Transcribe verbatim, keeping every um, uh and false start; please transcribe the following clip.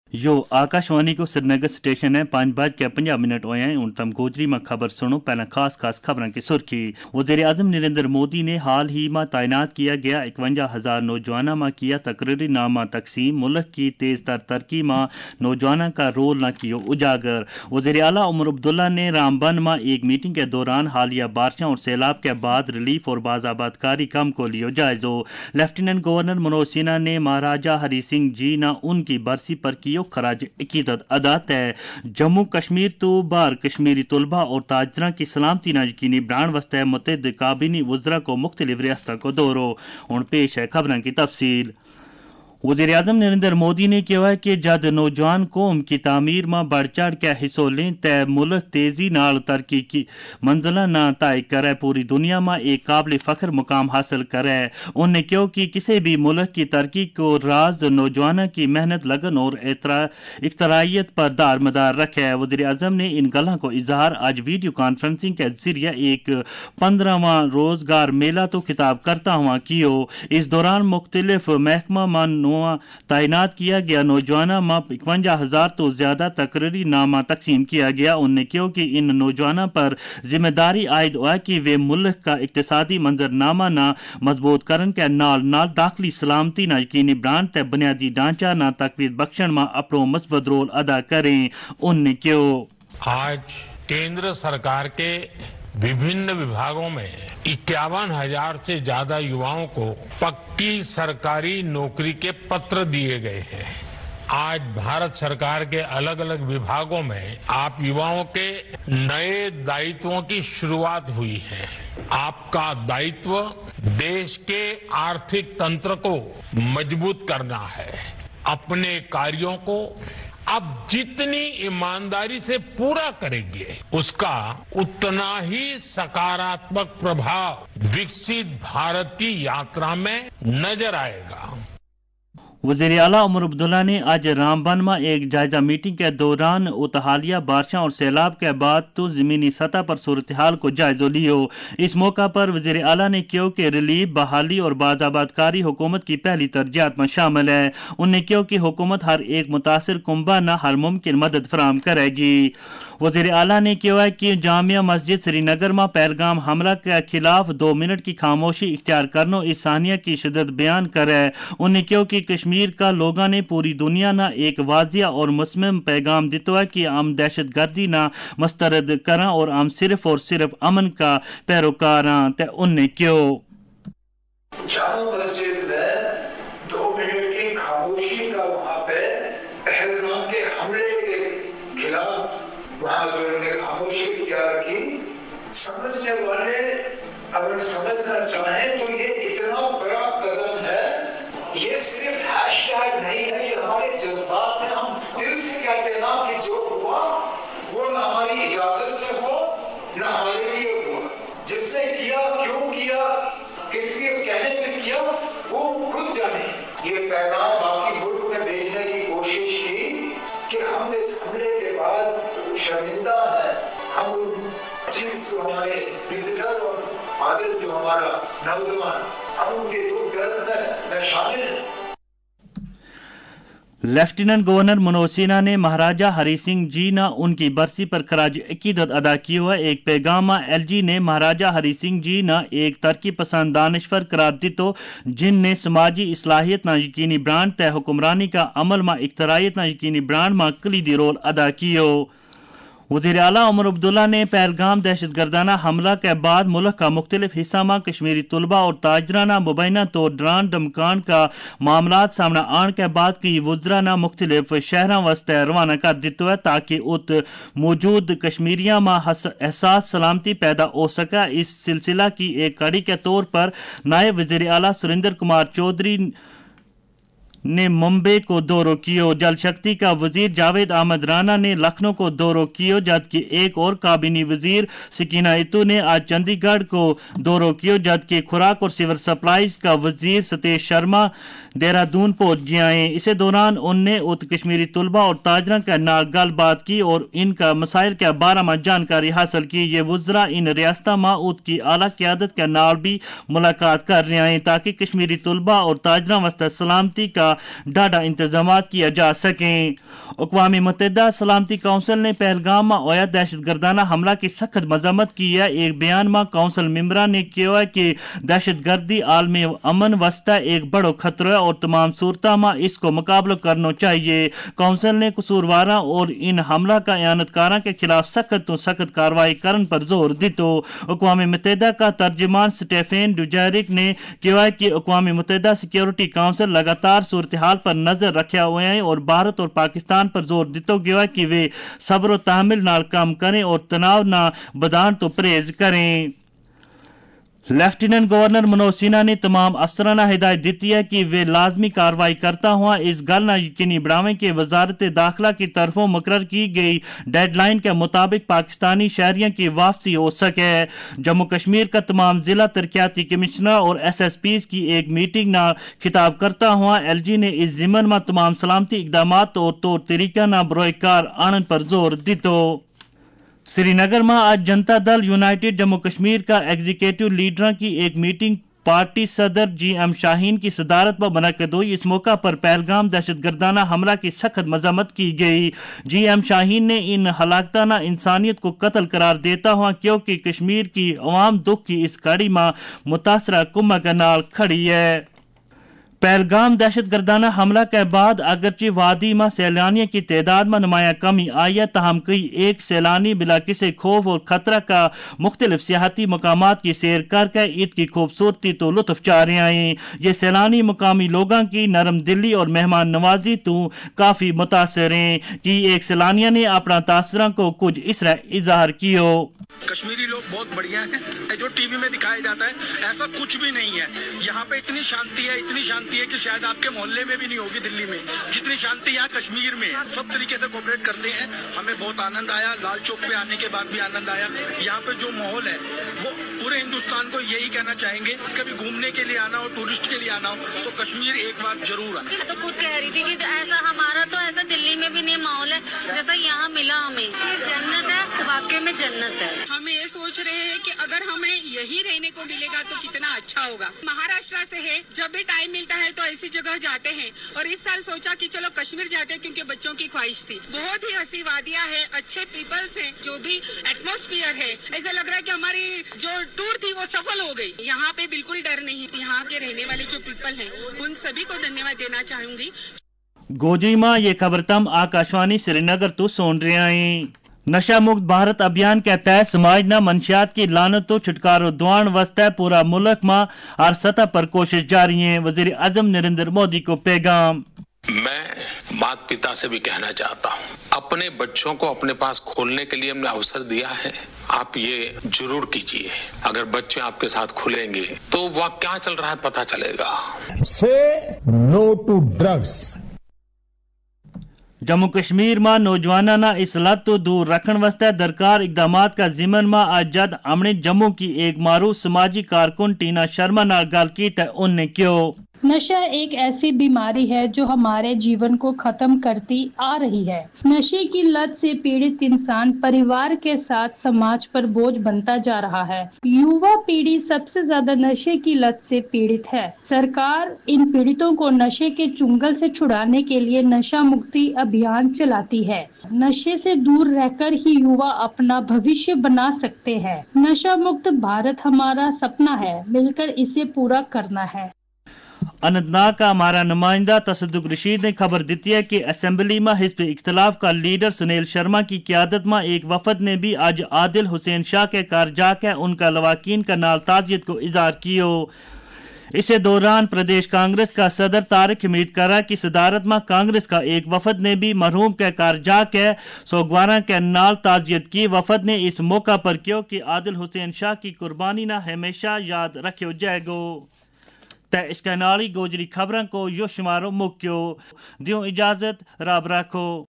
यो आकाशवाणी को श्रीनगर स्टेशन है। पाँच बज के पंजा मिनट हुए हैं। उन तम गोजरी में खबर सुनो। पहला खास खास खबरों की सुर्खी। वज़ीर आज़म नरेंद्र मोदी ने हाल ही में तैनात किया गया इकवंजा हज़ार नौजवानों में किया तकरीरी नामा तकसीम। मुल्क की तेज तर तरक्की में नौजवानों का रोल न किया उजागर। वज़ीर आला उमर अब्दुल्ला ने रामबन में एक मीटिंग के दौरान हालिया बारिशों और सैलाब के बाद रिलीफ और बाज़ाबादकारी कम को लियो जायज़ो। लेफ्टिनेंट गवर्नर मनोज सिन्हा ने महाराजा हरी सिंह जी न उनकी बरसी पर कियो खराज अकीदत अदा तय। जम्मू कश्मीर तो बार कश्मीरी तलबा और ताजरा की सलामती न यकीनी बनाने वास्ते मुतअद्दिद काबीनी वज़रा को मुख्तलिफ रियासतों को दौरो। और पेश है खबरों की तफसील। वज़ीर आज़म नरेंद्र मोदी ने कहा है कि जद नौजवान कौम की तामीर में बढ़ चढ़ के हिस्सों लें तय मुल्क तेजी नाल तरक्की की मंजिला ना तय करे, पूरी दुनिया में एक काबिल फ़ख्र मुकाम हासिल करे। उन्हें कहा कि किसी भी मुल्क की तरक्की को राज नौजवानों की मेहनत, लगन और इख्तराइयत पर दारमदार रखे। वज़ीर आज़म ने इन गलों को इजहार आज वीडियो कॉन्फ्रेंसिंग के जरिए एक पंद्रहवां रोजगार मेला तो खिताब करता हुआ कियो। इस दौरान मुख्तलिफ महकमा मान तैनात किया गया नौजवानों में इकवंजा हजार तो ज्यादा तकरीरी नामा तकसीम किया गया। उन्होंने कहा कि इन नौजवानों पर जिम्मेदारी आयद हुआ कि वे मुल्क का इक्तिसादी मंजरनामा ना मजबूत करन के नाल नाल दाखिली सलामती ना यकीनी बनाने ते बुनियादी ढांचा ना तकवीत बख्शण में अपनो मस्बत रोल अदा करें। उन्होंने कहा आज केंद्र सरकार के विभिन्न विभागों में इक्यावन हजार से ज्यादा युवाओं को पक्की सरकारी नौकरी के पत्र दिए गए हैं। आज भारत सरकार के अलग अलग विभागों में आप युवाओं के नए दायित्वों की शुरुआत हुई है। आपका दायित्व देश के आर्थिक तंत्र को मजबूत करना है। अपने कार्यों को आप जितनी ईमानदारी से पूरा करेंगे उसका उतना ही सकारात्मक प्रभाव विकसित भारत की यात्रा में नजर आएगा। वज़ीर आला उमर अब्दुल्ला ने आज रामबन में एक जायजा मीटिंग के दौरान उतहालिया बारिशों और सैलाब के बाद तो जमीनी सतह पर सूरत हाल को जायजा लियो। इस मौका पर वज़ीर आला ने कहा कि रिलीफ, बहाली और बाज़ाबादकारी हुकूमत की पहली तरजीहात में शामिल है। उन्होंने कहा कि हुकूमत हर एक मुतासिर कुंबा न हर मुमकिन मदद फराम करेगी। वज़ीर आला ने कहा कि जामिया मस्जिद श्रीनगर में पहलगाम हमला के खिलाफ दो मिनट की खामोशी इख्तियार करना इस सानिया की शिद्दत बयान करे। उन्होंने कहा कि कश्मीर का लोगों ने पूरी दुनिया ना एक वाजिया और मुस्मिम पैगाम दिता है कि हम दहशत गर्दी ना मुस्तरद करें और हम सिर्फ और सिर्फ अमन का पैरोकार हैं। तो उन्होंने कहा जामा मस्जिद में दो मिनट की खामोशी का वहां पे पहलगाम के हमले के खिलाफ वहां जो उन्होंने खामोशी इख्तियार की। समझने वाले अगर समझना चाहें तो ये इतना बड़ा कदम है। ये सिर्फ हैशटैग नहीं है, ये हमारे जज्बात में हम दिल से कहते हैं ना कि जो हुआ वो न हमारी इजाजत से हो न हमारे लिए हुआ। जिसने किया, क्यों किया, किसके कहने पे किया, वो खुद जाने। ये पैगाम बाकी मुल्क में भेजने की कोशिश की कि हम इस हमले के बाद शर्मिंदा है। हम चीज को हमारे विजिटर और आदिल जो हमारा नौजवान, हम उनके दुख दर्द में मैं शामिल हूँ। लेफ्टिनेंट गवर्नर मनोज सिन्हा ने महाराजा हरी सिंह जी ना उनकी बरसी पर खराज अकीदत अदा की हुआ। एक पैगाम एल जी ने महाराजा हरी सिंह जी ना एक तरक्की पसंद दानश्वर करार दितो जिनने समाजी इस्लाहियत ना यकीनी ब्रांड तय हुक्मरानी का अमल में इख्तराइयत ना यकीनी ब्रांड में कलीदी रोल अदा कियो। वज़ीर आला उमर अब्दुल्ला ने पहलगाम दहशत गर्दाना हमला के बाद मुल्क का मुख्तलिफ हिस्सा में कश्मीरी तलबा और ताजराना मुबैना तो डरान धमकान का मामला सामने आने के बाद की वज़राना मुख्तलिफ शहरों वास्ते रवाना कर दिता है ताकि उत मौजूद कश्मीरियों में एहसास सलामती पैदा हो सके। इस सिलसिला की एक कड़ी के तौर पर नायब वज़ीर आला सुरेंद्र कुमार चौधरी ने मुंबई को दौरो कियो। जल शक्ति का वजीर जावेद अहमद राना ने लखनऊ को दौरो कियो, जबकि एक और काबीनी वजीर सकीना इतू ने आज चंडीगढ़ को दौरो कियो, जबकि खुराक और सिविल सप्लाईज का वजीर सतीश शर्मा देहरादून पहुंच गया है। इसी दौरान उनने उत कश्मीरी तलबा और ताजरा के नाल गलबात की और इनका मसाइल के बारे में जानकारी हासिल की। ये वज़रा इन रियासतों में उत की आला क़यादत के नाल भी मुलाकात कर रहे हैं ताकि कश्मीरी तलबा और ताजरा वास्ते सलामती का डाडा इंतजाम किया जा सकें। अक़वाम मुत्तहिदा सलामती कौंसिल ने पहलगाम में होया दहशत गर्दाना हमला की सख्त मजम्मत की है। एक बयान में कौंसिल मेंबरा ने कहा है कि दहशत गर्दी आलमी अमन वस्ता एक बड़ो खतरा है और तमाम सूरत में इसको मुकाबला करना चाहिए। कौंसिल ने कसूरवारा और इन हमला का इयानतकारा के खिलाफ सख्त तो सख्त कार्रवाई करने पर जोर दितो। अक़वाम मुत्तहिदा का तर्जुमान स्टेफेन डुजैरिक ने कहा कि अक़वाम मुत्तहिदा सिक्योरिटी काउंसिल लगातार सूरत हाल पर नजर रखे हुए हैं और भारत और पाकिस्तान पर जोर दितो गया कि वे सब्र और तहम्मुल नाल काम करें और तनाव ना बदान तो परहेज करें। लेफ्टिनेंट गवर्नर मनोज सिन्हा ने तमाम अफसराना हिदायत दी है कि वे लाजमी कार्रवाई करता हुआ इस गल न यकीनी बनावें कि वजारत दाखिला की तरफों मुकर्रर की गई डेडलाइन के मुताबिक पाकिस्तानी शहरियों की वापसी हो सके। जम्मू कश्मीर का तमाम जिला तरक्याती कमिश्नर और एस एस पी की एक मीटिंग न खिताब करता हुआ एल जी ने इस जिमन में तमाम सलामती इकदाम और तौर तरीका न बरोकार आनन पर जोर दितो। श्रीनगर में आज जनता दल यूनाइटेड जम्मू कश्मीर का एग्जीक्यूटिव लीडर की एक मीटिंग पार्टी सदर जी एम शाहीन की सदारत पर मुनक्किद हुई। इस मौका पर पहलगाम दहशत गर्दाना हमला की सख्त मजम्मत की गई। जी एम शाहीन ने इन हलाकताना इंसानियत को कत्ल करार देता हुआ क्योंकि कश्मीर की अवाम दुख की इस कड़ी में मुतासरा कुम्मा के नाल खड़ी है। पहलगाम दहशत गर्दाना हमला के बाद अगरचे वादी में सैलानियों की तादाद में नुमाया कमी आई है, तहम कई एक सैलानी बिला किसी खौफ और खतरा का मुख्तलिफ सियाहती मकामात की सैर करके ईद की खूबसूरती तो लुत्फ चा रहे हैं। ये सैलानी मुकामी लोगों की नरम दिली और मेहमान नवाजी तो काफी मुतासर हैं कि एक सैलानिया ने अपना तासरा को कुछ इस तरह इजहार किया। कश्मीरी लोग बहुत बढ़िया हैं, जो टीवी में दिखाया जाता है ऐसा कुछ भी नहीं है। यहाँ पे इतनी शांति है, इतनी शांति है कि शायद आपके मोहल्ले में भी नहीं होगी दिल्ली में, जितनी शांति यहाँ कश्मीर में है। सब तरीके से कोऑपरेट करते हैं, हमें बहुत आनंद आया। लाल चौक पे आने के बाद भी आनंद आया। यहाँ पे जो माहौल है वो पूरे हिंदुस्तान को यही कहना चाहेंगे, कभी घूमने के लिए आना हो, टूरिस्ट के लिए आना हो तो कश्मीर एक बार जरूर आए। तो खुद कह रही थी कि ऐसा हमारा तो ऐसा दिल्ली में भी नहीं माहौल है जैसा यहाँ मिला हमें। जन्नत है, वाकई में जन्नत है। हम ये सोच रहे हैं कि अगर हमें यही रहने को मिलेगा तो कितना अच्छा होगा। महाराष्ट्र से है, जब भी टाइम मिलता है तो ऐसी जगह जाते हैं और इस साल सोचा कि चलो कश्मीर जाते हैं क्योंकि बच्चों की ख्वाहिश थी। बहुत ही हंसी वादियाँ है, अच्छे पीपल्स हैं, जो भी एटमॉस्फेयर है, ऐसा लग रहा है कि हमारी जो टूर थी वो सफल हो गई। यहाँ पे बिल्कुल डर नहीं। यहाँ के रहने वाले जो पीपल हैं उन सभी को धन्यवाद देना चाहूंगी। गोजरी में ये खबर तम आकाशवाणी श्रीनगर तो सुन रहे हैं। नशा मुक्त भारत अभियान के तहत समाज न मंशियात की लानत तो छुटकारो दुआन वास्ते पूरा मुल्क में हर सतह पर कोशिश जारी है। वजीर आजम नरेंद्र मोदी को पैगाम। मैं माता पिता से भी कहना चाहता हूँ, अपने बच्चों को अपने पास खोलने के लिए हमने अवसर दिया है, आप ये जरूर कीजिए। अगर बच्चे आपके साथ खुलेंगे तो वह क्या चल रहा है पता चलेगा। Say no to drugs. Jammu Kashmir में नौजवाना ना इस लत तो दूर रखने वास्ते दरकार इकदाम का जिमन में आज जद हमने जम्मू की एक मारूफ समाजी कारकुन टीना शर्मा नाल गल की ते उन्हें क्यों। नशा एक ऐसी बीमारी है जो हमारे जीवन को खत्म करती आ रही है। नशे की लत से पीड़ित इंसान परिवार के साथ समाज पर बोझ बनता जा रहा है। युवा पीढ़ी सबसे ज्यादा नशे की लत से पीड़ित है। सरकार इन पीड़ितों को नशे के चुंगल से छुड़ाने के लिए नशा मुक्ति अभियान चलाती है। नशे से दूर रहकर ही युवा अपना भविष्य बना सकते हैं। नशा मुक्त भारत हमारा सपना है, मिलकर इसे पूरा करना है। अनंतनाग का हमारा नुमाइंदा तसद्दुक रशीद ने खबर दी है कि असेंबली में हिज़्ब इख्तिलाफ का लीडर सुनील शर्मा की क़यादत में एक वफद ने भी आज आदिल हुसैन शाह के घर जाकर उनका लवाकीन का नाल ताज़ियत को इज़हार किया। इसी दौरान प्रदेश कांग्रेस का सदर तारिक हमीद करा की सदारत में कांग्रेस का एक वफद ने भी मरहूम के घर जाके सोगवारा के नाल ताज़ियत की। वफद ने इस मौका पर क्यों कि आदिल हुसैन शाह की कुर्बानी ना हमेशा याद रखो जाएगो। ते इसके नाली गोजरी खबरों को यो शुमारो मुक्यो दियो इजाजत रब रखो।